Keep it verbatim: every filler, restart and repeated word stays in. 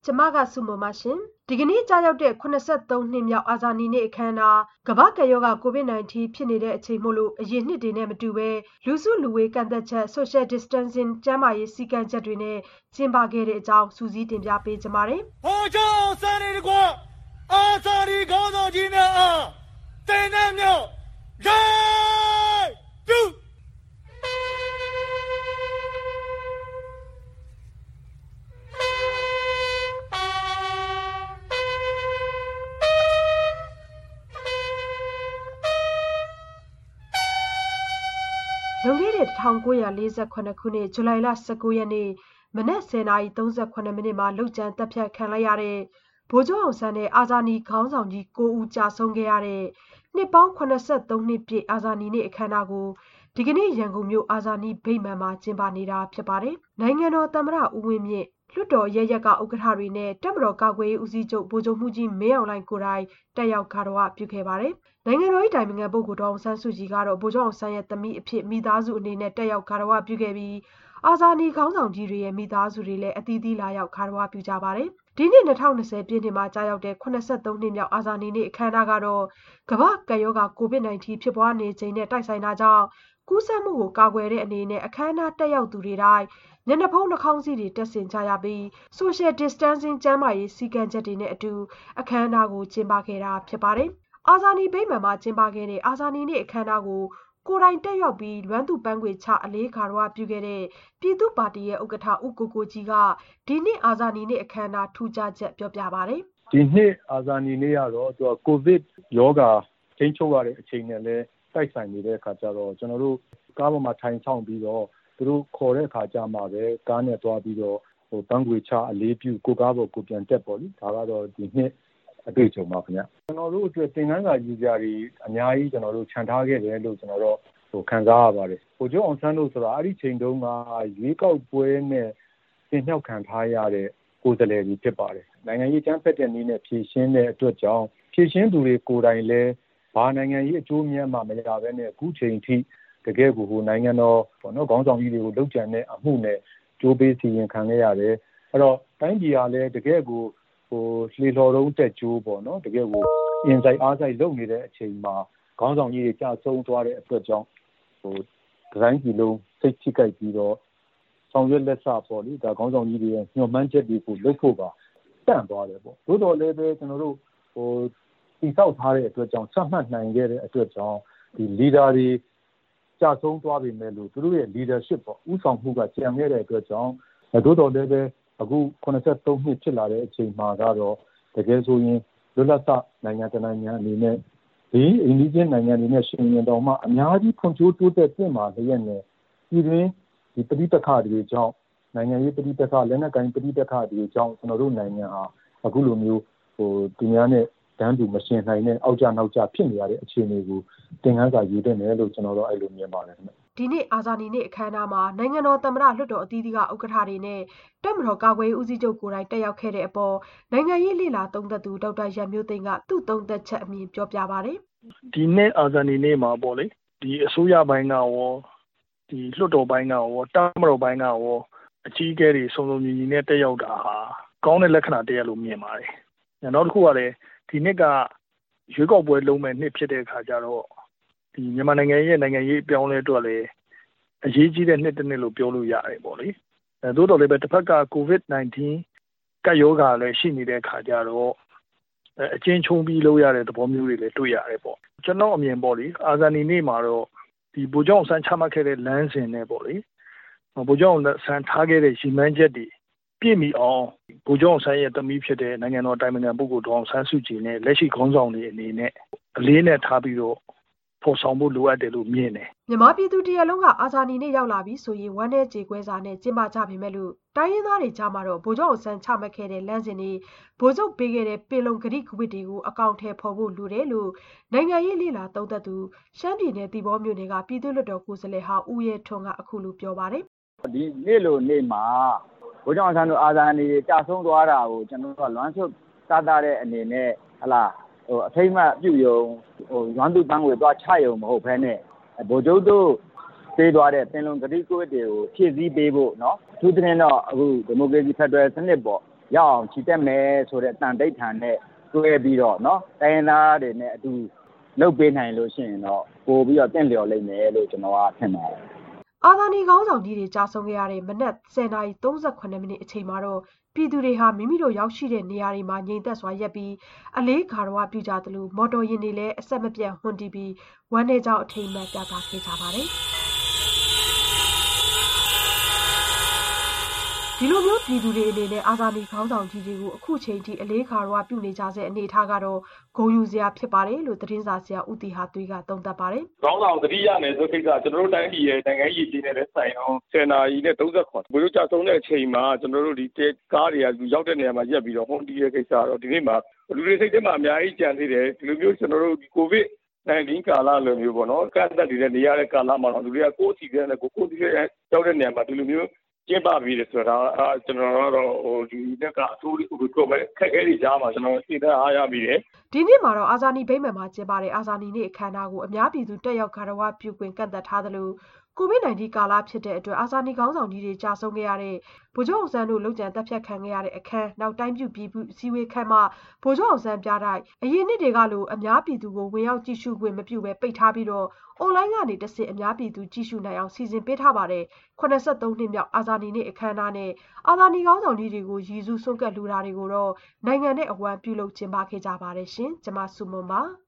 ကျမကစုမမရှင်ဒီကနေ့ကြာရောက်တဲ့ခုနှစ်ဆယ့်သုံးနှစ်မြောက်အာဇာနည်နေ့အခမ်းအနားကမ္ဘာ့ကပ်ရောဂါ ကိုဗစ် ၁၉ ဖြစ်နေတဲ့အချိန်မို့လို့အရင်နှစ်တွေနဲ့မတူဘဲလူစုလူဝေးကန့်သတ်ချက် Social Distancing ကျန်းမာရေးစည်းကမ်းချက်တွေနဲ့ကျင်းပခဲ့တဲ့အကြောင်းစူးစီးတင်ပြပေးကြပါမယ်။ဟောကြောင့်စံနေတကွာအာဇာနည်ခေါင်းဆောင်ကြီးများအားတင်နှံ့မြောက်ဂိုင်းပြုလွန်ခဲ့တဲ့တစ်ထောင်ကိုးရာလေးဆယ်ခုနှစ်ခုနှစ်ဇူလိုင်လဆယ့်ကိုးရက်နေ့မနက်ဆယ်နာရီသုံးဆယ့်ခုနှစ်မိနစ်မှာလုပ်ကြံတပ်ဖြတ်ခံလိုက်ရတဲ့ဗိုလ်ချုပ်အောင်ဆန်းနဲ့အာဇာနည်ခေါင်းဆောင်ကြီးကိုးဦးကြာဆုံးခဲ့ရတဲ့နှစ်ပေါင်းခုနှစ်ဆယ့်သုံးနှစ်ပြည့်အာဇာနည်နေ့အခမ်းအနားကိုဒီကနေ့ရန်ကုန်မြို့အာဇာနည်ဗိမာန်မှာကျင်းပနေတာဖြစ်ပါတယ်။နိုင်ငံတော်သမ္မတဦးဝင်းမြင့်လွှတ်တော်ရဲရက်ကဥက္ကဋ္ဌတွေနဲ့တပ်မတော်ကာကွယ်ရေးဦးစီးချုပ်ဗိုလ်ချုပ်မှုကြီးမင်းအောင်လှိုင်ကိုယ်တိုင်တက်ရောက်ဂါရဝပြုခဲ့ပါတယ်။နိုင်ငံတော်၏တိုင်ပင်ခံပုဂ္ဂိုလ်ဒေါ်အောင်ဆန်းစုကြည်ကတော့ဗိုလ်ချုပ်အောင်ဆန်းရဲ့သမီးအဖြစ်မိသားစုအနေနဲ့တက်ရောက်ဂါရဝပြုခဲ့ပြီးအာဇာနည်ခေါင်းဆောင်ကြီးတွေရဲ့မိသားစုတွေလည်းအသီးသီးလာရောက်ဂါရဝပြုကြပါတယ်။ဒီနှစ်၂၀၂၀ပြည့်နှစ်မှာကြာရောက်တဲ့ခုနှစ်ဆယ့်သုံးနှစ်မြောက်အာဇာနည်နေ့အခမ်းအနားကတော့ကမ္ဘာ့ကပ်ရောဂါကိုဗစ် ၁၉ ဖြစ်ပွားနေချိန်နဲ့တိုက်ဆိုင်တာကြောင့်ကူးစက်မှုကိုကာကွယ်တဲ့အနေနဲ့အခမ်းအနားတက်ရောက်သူတွေတိုင်းမျက်နှာဖုံးနှာခေါင်းစည်းတွေတပ်ဆင်ကြရပြီး Social Distancing ကျန်းမာရေးစည်းကမ်းချက်တွေနဲ့အတူအခမ်းအနားကိုကျင်းပခဲ့တာဖြစ်ပါတယ်။အာဇာနည်ဗိမာန်မှာကျင်းပခဲ့တဲ့အာဇာနည်နေ့အခမ်းအနားကိုကိုယ်တိုင်တက်ရောက်ပြီးလွမ်းသူပန်းခွေချအလေးဂါရဝပြုခဲ့တဲ့ပြည်သူ့ပါတီရဲ့ဥက္ကဋ္ဌဦးကိုကိုကြီးကဒီနှစ်အာဇာနည်နေ့အခမ်းအနားထူးခြားချက်ပြောပြပါတယ်။ဒီနှစ်အာဇာနည်နေ့ကတော့သူကကိုဗစ်ရောဂါထိန်းချုပ်ရတဲ့အချိန်နဲ့လည်းတိုက်ဆိုင်နေတဲ့အခါကျတော့ကျွန်တော်တို့ကားပေါ်မှာထိုင်ဆောင်ပြီးတော့သူတို့ခေါ်တဲ့အခါကျမှပဲကားနဲ့သွားပြီးတော့ဟိုပန်းခွေချအလေးပြုကိုကားပေါ်ကိုပြန်တက်ပေါ့လေဒါကတော့ဒီနှစ်အတွေ့အကြုံပါခင်ဗျကျွန်တော်တို့အတွက်သင်ခန်းစာယူကြတွေအများကြီးကျွန်တော်တို့ခြံထားခဲ့တယ်လို့ကျွန်တော်တို့ဟိုခံစားရပါတယ်ဟိုကျုံအောင်ဆန်းတို့ဆိုတာအဲ့ဒီချိန်တုန်းကရွေးကောက်ပွဲနဲ့တင်မြှောက်ခံထားရတဲ့ကိုယ်စားလှယ်ကြီးဖြစ်ပါတယ်နိုင်ငံရေးကျန်းဖက်တဲ့နည်းနဲ့ဖြည့်ရှင်းတဲ့အတွက်ကြောင့်ဖြည့်ရှင်းသူတွေကိုယ်တိုင်လည်းဘာနိုင်ငံရေးအကျိုးမြတ်မှမရဘဲနဲ့အခုချိန်ထိတကယ်ကိုဟိုနိုင်ငံတော်ပေါ့နော်ခေါင်းဆောင်ကြီးတွေကိုလှုပ်ကြံတဲ့အမှုနဲ့ကြိုးပေးစီရင်ခံခဲ့ရတယ်အဲ့တော့တိုင်းပြည်ကလည်းတကယ်ကိုဟိုလှေလော်တုံးတက်ကြိုးပေါ့နော်တကယ်ကိုအင်ဆိုင်အားဆိုင်လုပ်နေတဲ့အချိန်မှာခေါင်းဆောင်ကြီးတွေကြာဆုံးသွားတဲ့အတွက်ကြောင့်ဟိုဒီဇိုင်းကြီးလုံးစိတ်ချိကြိုက်ပြီးတော့ဆောင်ရွက်လက်စပေါ့လေဒါခေါင်းဆောင်ကြီးတွေရဲ့ညှို့မှန်းချက်တွေကိုလုပ်ဖို့ပါတန့်သွားတယ်ပေါ့သို့တော်လည်းပဲကျွန်တော်တို့ဟိုတိဆောက်ထားတဲ့အတွက်ကြောင့်ဆက်မှတ်နိုင်ခဲ့တဲ့အတွက်ကြောင့်ဒီ leader တွေကြာဆုံးသွားပြီမဲ့လို့သူတို့ရဲ့ leadership ပေါ့ဥဆောင်မှုကကျန်ခဲ့တဲ့အတွက်ကြောင့်သို့တော်လည်းပဲအခုခုနှစ်ဆယ့်သုံးနှစ်ဖြစ်လာတဲ့အချိန်မှာကတော့တကယ်ဆိုရင်လွတ်လပ်စွာနိုင်ငံတကာနိုင်ငံအနေနဲ့ဒီအိန္ဒိယနိုင်ငံတွေနဲ့ရှင်ရင်တော်မှအများကြီးဖွံ့ဖြိုးတိုးတက်ပြင်မာလျက်နဲ့ပြည်တွင်းဒီပဋိပက္ခတွေကြောင့်နိုင်ငံရေးပဋိပက္ခလက်နက်ကိုင်ပဋိပက္ခတွေကြောင့်ကျွန်တော်တို့နိုင်ငံဟာအခုလိုမျိုးဟိုသူများနဲ့တန်းတူမရှင်နိုင်တဲ့အောက်ကျနောက်ကျဖြစ်နေရတဲ့အခြေအနေကိုသင်ခန်းစာယူသင့်တယ်လို့ကျွန်တော်တို့အဲ့လိုမြင်ပါတယ်ခင်ဗျဒီနေ့အာဇာနည်နေ့အခမ်းအနားမှာနိုင်ငံတော်သမ္မတလွှတ်တော်အသီးသီးကဥက္ကဋ္ဌတွေနဲ့တပ်မတော်ကာကွယ်ရေးဦးစီးချုပ်ကိုယ်တိုင်တက်ရောက်ခဲ့တဲ့အပေါ်နိုင်ငံရေးလှိလာသုံးသက်သူဒေါက်တာရန်မျိုးသိန်းကသူ့သုံးသက်ချက်အမြင်ပြောပြပါတယ်ဒီနေ့အာဇာနည်နေ့မှာပေါ့လေဒီအစိုးရပိုင်းကရောဒီလွှတ်တော်ပိုင်းကရောတပ်မတော်ပိုင်းကရောအကြီးအကဲတွေစုံစုံညီညီနဲ့တက်ရောက်တာဟာကောင်းတဲ့လက္ခဏာတရက်လို့မြင်ပါတယ်နောက်တစ်ခုကလည်းဒီနှစ်ကရွေးကောက်ပွဲလုံးမဲ့နှစ်ဖြစ်တဲ့အခါကျတော့ဒီမြန်မာနိုင်ငံရဲ့နိုင်ငံရေးအပြောင်းအလဲအတွက်လည်းအရေးကြီးတဲ့နှစ်တစ်နှစ်လို့ပြောလို့ရတယ်ပေါ့လေအဲသို့တော်လည်းပဲတစ်ဖက်ကကိုဗစ် ၁၉ ကပ်ရောဂါလည်းရှိနေတဲ့အခါကျတော့အချင်းချုံပြီးလုပ်ရတဲ့သဘောမျိုးတွေလည်းတွေ့ရတယ်ပေါ့ကျွန်တော်အမြင်ပေါ့လေအာဇာနည်နေ့မှာတော့ဒီဗိုလ်ချုပ်အောင်ဆန်းချမှတ်ခဲ့တဲ့လမ်းစဉ်နဲ့ပေါ့လေဗိုလ်ချုပ်အောင်ဆန်းထားခဲ့တဲ့ရည်မှန်းချက်တွေပြည့်မီအောင်ဗိုလ်ချုပ်အောင်ဆန်းရဲ့သမီးဖြစ်တဲ့နိုင်ငံတော်တိုင်ပင်ခံပုဂ္ဂိုလ်ဒေါ်အောင်ဆန်းစုကြည်နဲ့လက်ရှိခေါင်းဆောင်တွေအနေနဲ့အလေးနဲ့ထားပြီးတော့ဖော်ဆောင်ဖို့လိုအပ်တယ်လို့မြင်တယ်မြန်မာပြည်သူတရက်လုံးကအာဇာနည်နေ့ရောက်လာပြီဆိုရင်ဝမ်းနဲ့ကြေကွဲစာနဲ့ကျင်းပကြပေမဲ့လို့တိုင်းရင်းသားတွေကြားမှာတော့ဗိုလ်ချုပ်အောင်ဆန်းချမှတ်ခဲ့တဲ့လမ်းစဉ်တွေဗိုလ်ချုပ်ပေးခဲ့တဲ့ပင်လုံကတိကဝတ်တွေကိုအကောင့်ထဲပေါ်ဖို့လိုတယ်လို့နိုင်ငံရေးလှိလာသုံးသက်သူရှမ်းပြည်နယ်သီပေါမြို့နယ်ကပြည်သူ့လွှတ်တော်ကိုယ်စားလှယ်ဟောင်းဦးရဲထွန်းကအခုလိုပြောပါတယ်ဒီနေ့လိုနေ့မှာဗိုလ်ချုပ်အောင်ဆန်းတို့အာဇာနည်ကြာဆုံးသွားတာကိုကျွန်တော်တို့ကလွမ်းဆွတ်စားတာတဲ့အနေနဲ့ဟလာဟိုအထိမ့်မှပြုတ်ယုံဟိုရွမ်းသူပန်းကိုသွားချယုံမဟုတ်ဘဲနဲ့ဗိုလ်ချုပ်တို့ပေးသွားတဲ့ပင်လုံကတိကဝတ်တွေကိုဖြည့်ဆည်းပေးဖို့เนาะသူတင်တော့အခုဒီမိုကရေစီဖက်ဒရယ်စနစ်ပေါ့ရအောင်ချီတက်မယ်ဆိုတဲ့တန်တိတ်ထန်နဲ့တွဲပြီးတော့နော်တိုင်းရင်းသားတွေနဲ့အတူလုပ်ပေးနိုင်လို့ရှိရင်တော့ပို့ပြီးတော့တင့်လျော်လိမ့်မယ်လို့ကျွန်တော်ကထင်ပါတယ်အာဇာနည်ခေါင်းဆောင်ကြီးတွေကြာဆုံးခဲ့ရတဲ့မနက်ဆယ်နာရီသုံးဆယ်ခုနှစ်မိနစ်အချိန်မှာတော့ပြည်သူတွေဟာမိမိတို့ရောက်ရှိတဲ့နေရာတွေမှာငြိမ်သက်စွာရပ်ပြီးအလေးဂါရဝပြုကြသလိုမော်တော်ယာဉ်တွေလည်းအဆက်မပြတ်ဟွန်းတီးပြီးဝမ်းနည်းကြောင်းအထိမ်းအမှတ်ပြသခဲ့ကြပါတယ်ဒီလိုမျိုးပြည်သူတွေအနေနဲ့အာဇာနည်ခေါင်းဆောင်ကြီးတွေကိုအခုချိန်ထိအလေးခါရဝပြုနေကြတဲ့အနေအထားကတော့ဂုဏ်ယူစရာဖြစ်ပါတယ်လို့သတင်းစာဆရာဦးတီဟာသွေးကသုံးသပ်ပါတယ်။ခေါင်းဆောင်တတိယနယ်ဆိုကိစ္စကျွန်တော်တို့တိုင်းပြည်ရဲ့နိုင်ငံရေးပြည်နယ်နဲ့ဆိုင်အောင်ဆယ်နာရီနဲ့သုံးဆယ်ခွန်ဘယ်လိုကြဆုံးတဲ့အချိန်မှာကျွန်တော်တို့ဒီကားတွေကရောက်တဲ့နေရာမှာရပ်ပြီးတော့ဟွန်တီးရဲ့ကိစ္စတော့ဒီနေ့မှာလူတွေစိတ်ထဲမှာအများကြီးကြံသေးတယ်ဒီလိုမျိုးကျွန်တော်တို့ဒီကိုဗစ်nineteenကာလလိုမျိုးပေါ့နော်ကန့်သက်နေတဲ့နေရာတဲ့ကာလမှာတော့လူတွေကကိုယ်အစီအစဉ်နဲ့ကိုယ်ကိုယ်စီရောက်တဲ့နေရာမှာဒီလိုမျိုးကျင်းပပြီးတယ်ဆိုတာအဲကျွန်တော်တို့ဟိုဒီတက်ကအထူးဥပဒေကိုပဲခက်ခဲနေကြမှာကျွန်တော်သိတဲ့အားရပြီးတယ်ဒီနေ့မှာတော့အာဇာနည်ဗိမာန်မှာကျင်းပတဲ့အာဇာနည်နေ့အခမ်းအနားကိုအများပြည်သူတက်ရောက်ဂါရဝပြုခွင့်ကန့်သတ်ထားသလိုကိုဗစ်nineteenကာလဖြစ်တဲ့အတွက်အာဇာနည်ခေါင်းဆောင်ကြီးတွေကြာဆုံးခဲ့ရတဲ့ဗိုလ်ချုပ်အောင်ဆန်းတို့လုံခြံတပ်ဖြတ်ခံခဲ့ရတဲ့အခမ်းနောက်တိုင်းပြုပြည်စည်းဝေးခန်းမှာဗိုလ်ချုပ်အောင်ဆန်းပြတိုက်အရင်နှစ်တွေကလိုအများပြည်သူကိုဝင်ရောက်ကြည့်ရှုခွင့်မပြုဘဲပိတ်ထားပြီးတော့အွန်လိုင်းကနေတစ်ဆင့်အများပြည်သူကြည့်ရှုနိုင်အောင်စီစဉ်ပေးထားပါတယ်။၇၃နှစ်မြောက်အာဇာနည်နေ့အခမ်းအနားနဲ့အာဇာနည်ခေါင်းဆောင်ကြီးတွေကိုရည်စူးဆွန့်ကပ်လူတာတွေကိုတော့နိုင်ငံနဲ့အဝန်းပြုလုပ်ကျင်းပခဲ့ကြပါတယ်ရှင်။ကျွန်မစုမွန်ပါ။